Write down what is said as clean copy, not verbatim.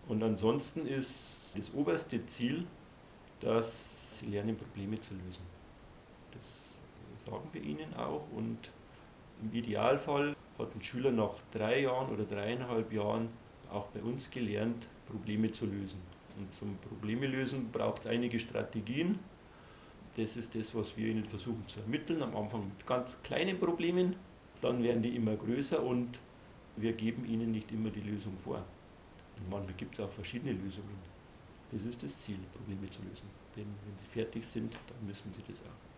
Und ansonsten ist das oberste Ziel, dass sie lernen, Probleme zu lösen. Das sagen wir ihnen auch und im Idealfall hat ein Schüler nach 3 Jahren oder 3,5 Jahren auch bei uns gelernt, Probleme zu lösen. Und zum Probleme lösen braucht es einige Strategien. Das ist das, was wir ihnen versuchen zu ermitteln. Am Anfang mit ganz kleinen Problemen, dann werden die immer größer und wir geben ihnen nicht immer die Lösung vor. Und manchmal gibt es auch verschiedene Lösungen. Das ist das Ziel, Probleme zu lösen. Denn wenn sie fertig sind, dann müssen sie das auch.